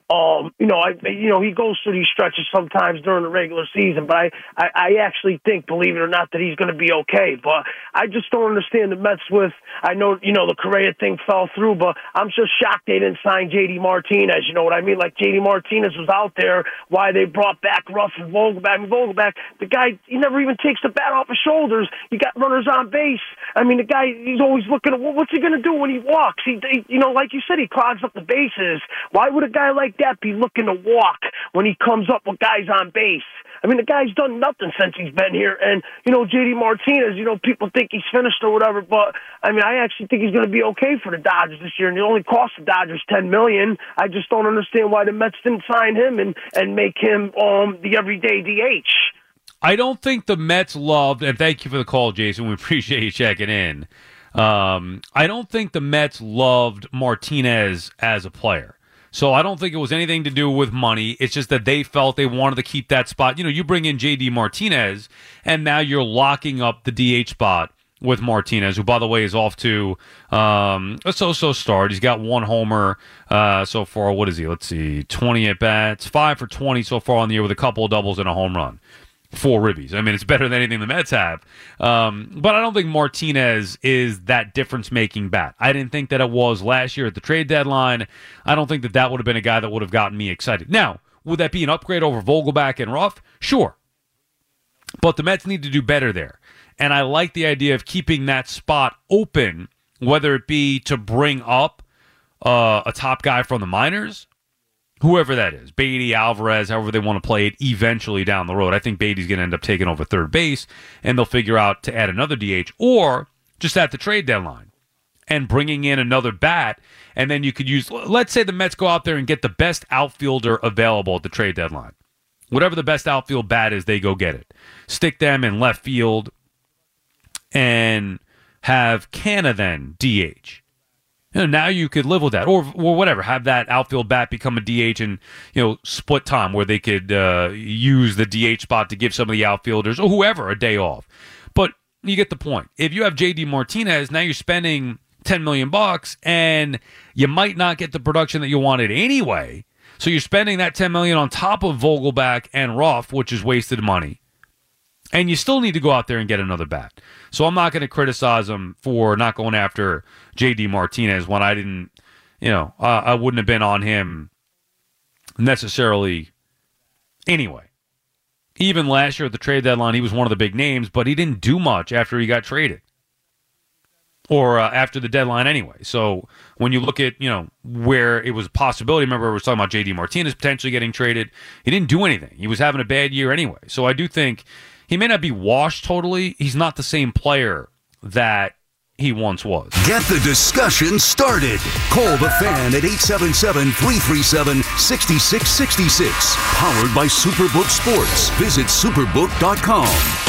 [SPEAKER 13] Um, you know, I you know he goes through these stretches sometimes during the regular season, but I, I, I actually think, believe it or not, that he's going to be okay. But I just don't understand the Mets with. I know you know the Correa thing fell through, but I'm just shocked they didn't sign J D Martinez. You know what I mean? Like J D Martinez was out there. Why they brought back Ruff and Vogelback? I mean, Vogelback, the guy, he never even takes the bat off his shoulders. You got runners on base. I mean, the guy, he's always looking at what's he going to do when he walks. He, he, you know, like you said, he clogs up the bases. Why would a guy like that be looking to walk when he comes up with guys on base? I mean, the guy's done nothing since he's been here. And, you know, J D Martinez, you know, people think he's finished or whatever, but, I mean, I actually think he's going to be okay for the Dodgers this year, and it only cost the Dodgers ten million dollars. I just don't understand why the Mets didn't sign him and, and make him um, the everyday D H.
[SPEAKER 5] I don't think the Mets loved, and thank you for the call, Jason. We appreciate you checking in. Um, I don't think the Mets loved Martinez as a player. So I don't think it was anything to do with money. It's just that they felt they wanted to keep that spot. You know, you bring in J D Martinez, and now you're locking up the D H spot with Martinez, who, by the way, is off to um, a so-so start. He's got one homer uh, so far. What is he? Let's see, twenty at-bats, five for twenty so far on the year with a couple of doubles and a home run. Four ribbies. I mean, it's better than anything the Mets have. Um, but I don't think Martinez is that difference-making bat. I didn't think that it was last year at the trade deadline. I don't think that that would have been a guy that would have gotten me excited. Now, would that be an upgrade over Vogelback and Ruff? Sure. But the Mets need to do better there. And I like the idea of keeping that spot open, whether it be to bring up uh, a top guy from the minors, whoever that is, Beatty, Alvarez, however they want to play it eventually down the road. I think Beatty's going to end up taking over third base, and they'll figure out to add another D H, or just at the trade deadline and bringing in another bat, and then you could use, let's say the Mets go out there and get the best outfielder available at the trade deadline. Whatever the best outfield bat is, they go get it. Stick them in left field and have Canna then D H. You know, now you could live with that, or or whatever. Have that outfield bat become a D H and, you know, split time where they could uh, use the D H spot to give some of the outfielders or whoever a day off. But you get the point. If you have J D Martinez, now you're spending ten million bucks, and you might not get the production that you wanted anyway. So you're spending that ten million on top of Vogelback and Ruff, which is wasted money. And you still need to go out there and get another bat. So I'm not going to criticize him for not going after J D Martinez when I didn't, you know, uh, I wouldn't have been on him necessarily anyway. Even last year at the trade deadline, he was one of the big names, but he didn't do much after he got traded. Or uh, after the deadline anyway. So when you look at, you know, where it was a possibility, remember we were talking about J D Martinez potentially getting traded. He didn't do anything. He was having a bad year anyway. So I do think he may not be washed totally. He's not the same player that he once was.
[SPEAKER 3] Get the discussion started. Call the Fan at eight seven seven, three three seven, six six six six. Powered by Superbook Sports. Visit superbook dot com.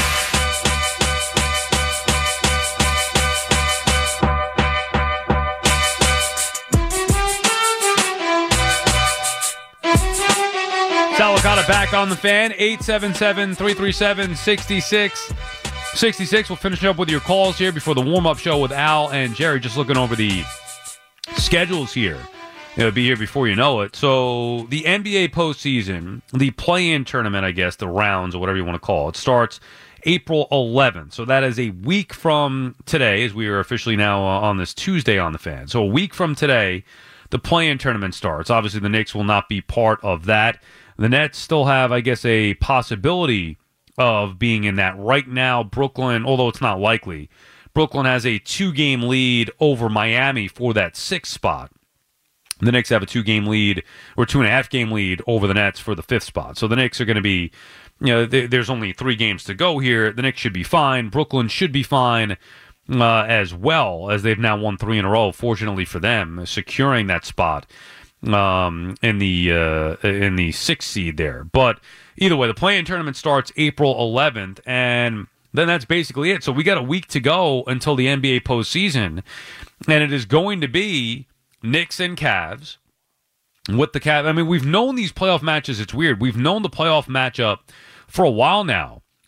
[SPEAKER 5] Salicata back on the Fan, eight seven seven, three three seven, six six six six. We'll finish up with your calls here before the warm-up show with Al and Jerry. Just looking over the schedules here. It'll be here before you know it. So the N B A postseason, the play-in tournament, I guess, the rounds or whatever you want to call it, starts April eleventh. So that is a week from today, as we are officially now uh, on this Tuesday on the Fan. So a week from today, the play-in tournament starts. Obviously, the Knicks will not be part of that. The Nets still have, I guess, a possibility of being in that. Right now, Brooklyn, although it's not likely, Brooklyn has a two-game lead over Miami for that sixth spot. The Knicks have a two-game lead, or two-and-a-half-game lead over the Nets for the fifth spot. So the Knicks are going to be, you know, th- there's only three games to go here. The Knicks should be fine. Brooklyn should be fine uh, as well, as they've now won three in a row, fortunately for them, securing that spot um, in the uh, in the sixth seed there. But either way, the play-in tournament starts April eleventh, and then that's basically it. So we got a week to go until the N B A postseason, and it is going to be Knicks and Cavs. With the Cavs, I mean, we've known these playoff matches. It's weird. We've known the playoff matchup for a while now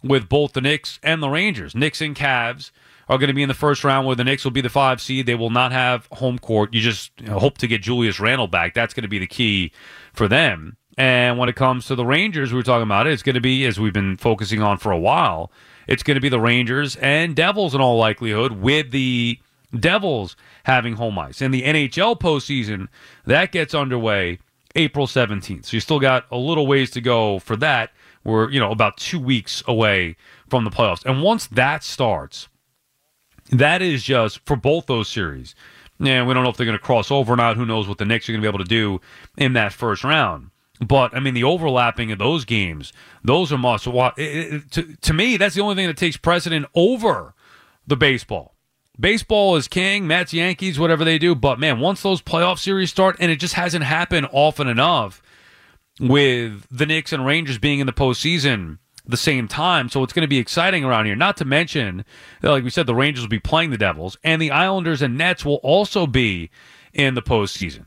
[SPEAKER 5] with both the Knicks and the Rangers. Knicks and Cavs are going to be in the first round, where the Knicks will be the five seed. They will not have home court. You just you know, hope to get Julius Randle back. That's going to be the key for them. And when it comes to the Rangers, we were talking about it, it's going to be, as we've been focusing on for a while, it's going to be the Rangers and Devils in all likelihood, with the Devils having home ice. And the N H L postseason, that gets underway April seventeenth. So you still got a little ways to go for that. We're, you know, about two weeks away from the playoffs. And once that starts, that is just for both those series. And we don't know if they're going to cross over or not. Who knows what the Knicks are going to be able to do in that first round. But, I mean, the overlapping of those games, those are must watch. To, to me, that's the only thing that takes precedent over the baseball. Baseball is king, Mets, Yankees, whatever they do. But, man, once those playoff series start, and it just hasn't happened often enough with the Knicks and Rangers being in the postseason the same time. So it's going to be exciting around here. Not to mention, like we said, the Rangers will be playing the Devils, and the Islanders and Nets will also be in the postseason.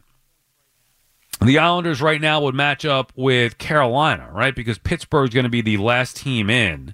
[SPEAKER 5] The Islanders right now would match up with Carolina, right? Because Pittsburgh's going to be the last team in.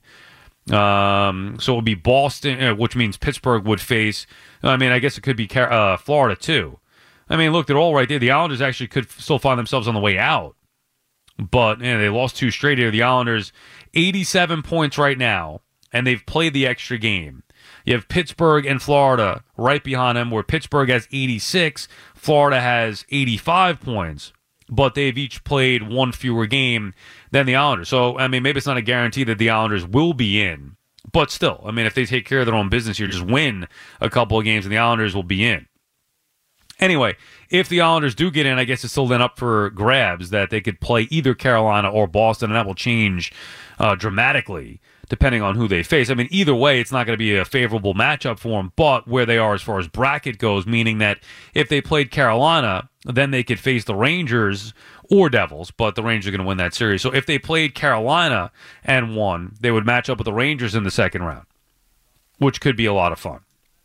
[SPEAKER 5] Um, so it would be Boston, which means Pittsburgh would face, I mean, I guess it could be uh, Florida too. I mean, look, they're all right there. The Islanders actually could still find themselves on the way out. But you know, they lost two straight here. The Islanders, eighty-seven points right now, and they've played the extra game. You have Pittsburgh and Florida right behind them, where Pittsburgh has eighty-six, Florida has eighty-five points, but they've each played one fewer game than the Islanders. So, I mean, maybe it's not a guarantee that the Islanders will be in, but still, I mean, if they take care of their own business here, just win a couple of games, and the Islanders will be in. Anyway, if the Islanders do get in, I guess it's still then up for grabs that they could play either Carolina or Boston, and that will change uh, dramatically depending on who they face. I mean, either way, it's not going to be a favorable matchup for them, but where they are as far as bracket goes, meaning that if they played Carolina, then they could face the Rangers or Devils, but the Rangers are going to win that series. So if they played Carolina and won, they would match up with the Rangers in the second round, which could be a lot of fun.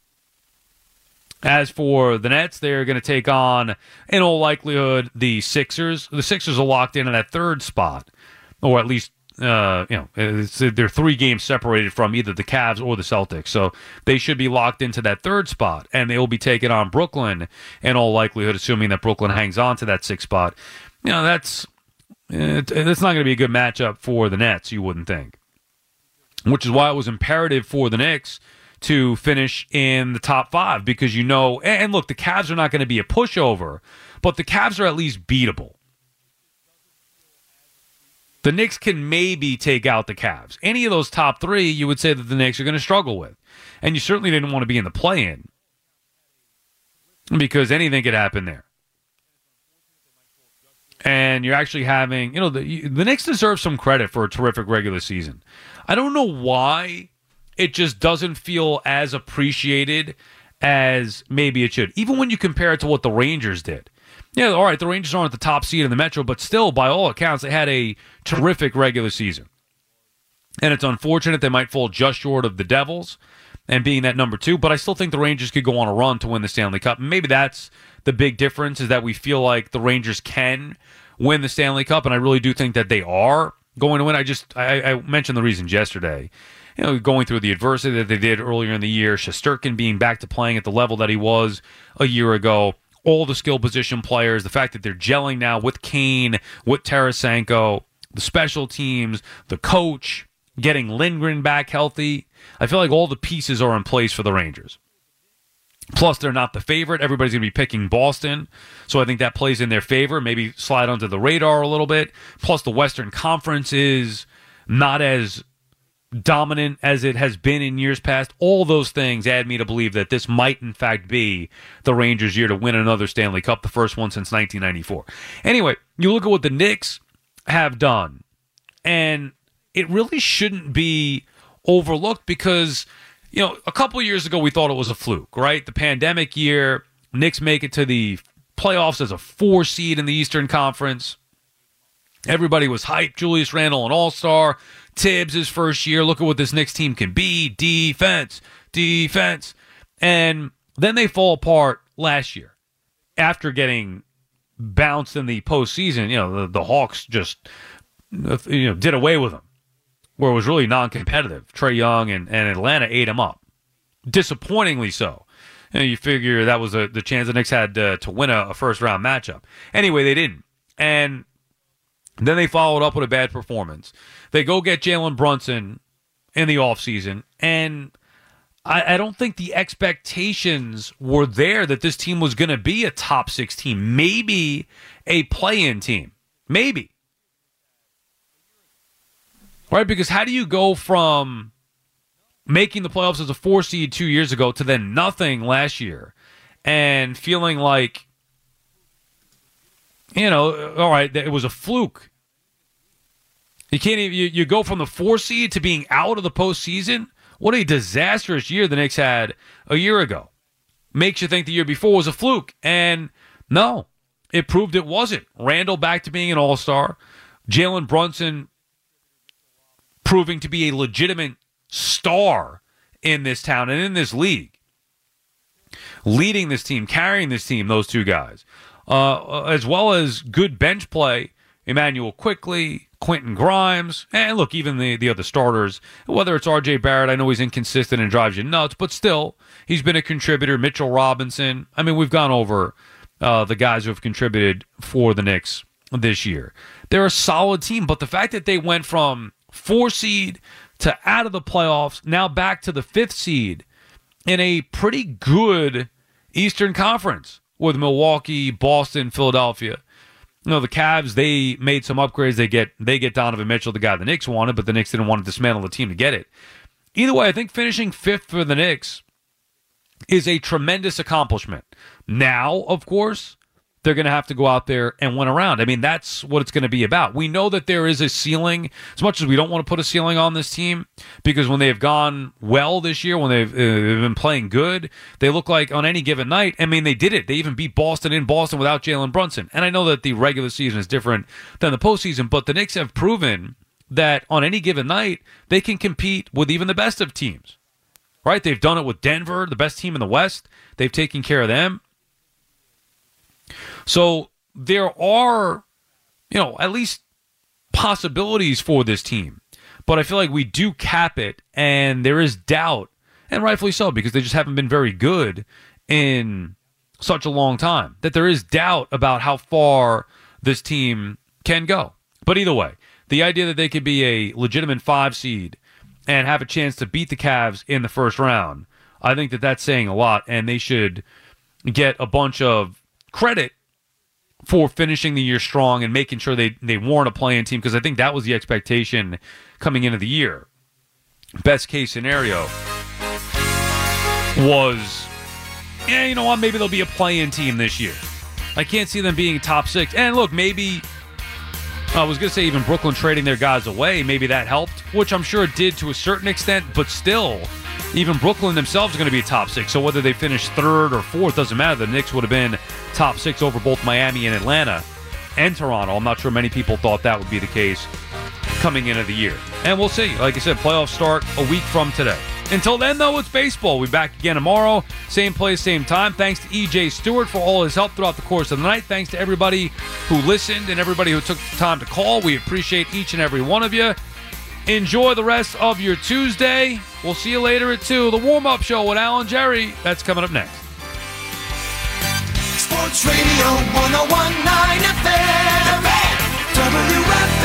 [SPEAKER 5] As for the Nets, they're going to take on, in all likelihood, the Sixers. The Sixers are locked into that third spot, or at least, uh, you know, it's, they're three games separated from either the Cavs or the Celtics. So they should be locked into that third spot, and they will be taking on Brooklyn, in all likelihood, assuming that Brooklyn hangs on to that sixth spot. You know, that's, it, it's not going to be a good matchup for the Nets, you wouldn't think. Which is why it was imperative for the Knicks to finish in the top five, because you know, and look, the Cavs are not going to be a pushover, but the Cavs are at least beatable. The Knicks can maybe take out the Cavs. Any of those top three, you would say that the Knicks are going to struggle with. And you certainly didn't want to be in the play-in, because anything could happen there. And you're actually having, you know, the, the Knicks deserve some credit for a terrific regular season. I don't know why it just doesn't feel as appreciated as maybe it should. Even when you compare it to what the Rangers did. Yeah, all right, the Rangers aren't the top seed in the Metro, but still, by all accounts, they had a terrific regular season. And it's unfortunate they might fall just short of the Devils and being that number two, but I still think the Rangers could go on a run to win the Stanley Cup. Maybe that's the big difference, is that we feel like the Rangers can win the Stanley Cup, and I really do think that they are going to win. I just, I, I mentioned the reasons yesterday. You know, going through the adversity that they did earlier in the year, Shesterkin being back to playing at the level that he was a year ago, all the skill position players, the fact that they're gelling now with Kane, with Tarasenko, the special teams, the coach, getting Lindgren back healthy. I feel like all the pieces are in place for the Rangers. Plus, they're not the favorite. Everybody's going to be picking Boston, so I think that plays in their favor, maybe slide under the radar a little bit. Plus, the Western Conference is not as dominant as it has been in years past. All those things add me to believe that this might, in fact, be the Rangers' year to win another Stanley Cup, the first one since nineteen ninety-four. Anyway, you look at what the Knicks have done, and it really shouldn't be overlooked because, you know, a couple of years ago we thought it was a fluke, right? The pandemic year, Knicks make it to the playoffs as a four seed in the Eastern Conference. Everybody was hyped. Julius Randle, an all-star. Tibbs, his first year. Look at what this Knicks team can be. Defense. Defense. And then they fall apart last year after getting bounced in the postseason. You know, the, the Hawks just, you know, did away with them. where it was really non-competitive. Trae Young and, and Atlanta ate him up. Disappointingly so. You know, you figure that was a, the chance the Knicks had uh, to win a, a first-round matchup. Anyway, they didn't. And then they followed up with a bad performance. They go get Jalen Brunson in the offseason, and I, I don't think the expectations were there that this team was going to be a top six team, maybe a play-in team. Maybe. Right? Because how do you go from making the playoffs as a four seed two years ago to then nothing last year and feeling like, you know, all right, it was a fluke. You can't even, you, you go from the four seed to being out of the postseason. What a disastrous year the Knicks had a year ago. Makes you think the year before was a fluke. And no, it proved it wasn't. Randall back to being an all-star. Jalen Brunson proving to be a legitimate star in this town and in this league. Leading this team, carrying this team, those two guys. Uh, as well as good bench play, Emmanuel Quickley, Quentin Grimes, and look, even the, the other starters, whether it's R J Barrett, I know he's inconsistent and drives you nuts, but still, he's been a contributor. Mitchell Robinson. I mean, we've gone over uh, the guys who have contributed for the Knicks this year. They're a solid team, but the fact that they went from four seed to out of the playoffs, now back to the fifth seed in a pretty good Eastern Conference with Milwaukee, Boston, Philadelphia. You know, the Cavs, they made some upgrades. They get they get Donovan Mitchell, the guy the Knicks wanted, but the Knicks didn't want to dismantle the team to get it. Either way, I think finishing fifth for the Knicks is a tremendous accomplishment. Now, of course, they're going to have to go out there and win around. I mean, that's what it's going to be about. We know that there is a ceiling, as much as we don't want to put a ceiling on this team, because when they've gone well this year, when they've, uh, they've been playing good, they look like on any given night, I mean, they did it. They even beat Boston in Boston without Jalen Brunson. And I know that the regular season is different than the postseason, but the Knicks have proven that on any given night, they can compete with even the best of teams. Right? They've done it with Denver, the best team in the West. They've taken care of them. So there are, you know, at least possibilities for this team. But I feel like we do cap it, and there is doubt, and rightfully so, because they just haven't been very good in such a long time, that there is doubt about how far this team can go. But either way, the idea that they could be a legitimate five seed and have a chance to beat the Cavs in the first round, I think that that's saying a lot, and they should get a bunch of credit for finishing the year strong and making sure they, they weren't a play-in team, because I think that was the expectation coming into the year. Best case scenario was, yeah, you know what, maybe they'll be a play-in team this year. I can't see them being top six. And look, maybe, I was going to say even Brooklyn trading their guys away, maybe that helped, which I'm sure it did to a certain extent, but still, even Brooklyn themselves are going to be a top six. So whether they finish third or fourth, doesn't matter. The Knicks would have been top six over both Miami and Atlanta and Toronto. I'm not sure many people thought that would be the case coming into the year. And we'll see. Like I said, playoffs start a week from today. Until then, though, it's baseball. We'll be back again tomorrow. Same place, same time. Thanks to E J Stewart for all his help throughout the course of the night. Thanks to everybody who listened and everybody who took the time to call. We appreciate each and every one of you. Enjoy the rest of your Tuesday. We'll see you later at two. The warm-up show with Al and Jerry. That's coming up next.
[SPEAKER 14] Sports Radio one oh one point nine F M. W F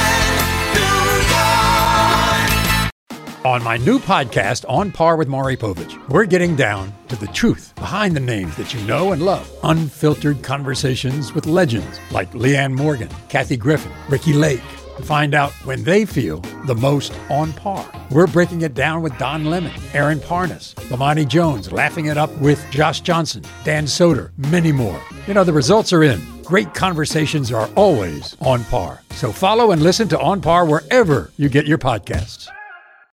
[SPEAKER 14] A N New York.
[SPEAKER 15] On my new podcast, On Par with Maury Povich, we're getting down to the truth behind the names that you know and love. Unfiltered conversations with legends like Leanne Morgan, Kathy Griffin, Ricky Lake. To find out when they feel the most on par. We're breaking it down with Don Lemon, Aaron Parnas, Lamani Jones, laughing it up with Josh Johnson, Dan Soder, many more. You know, the results are in. Great conversations are always on par. So follow and listen to On Par wherever you get your podcasts.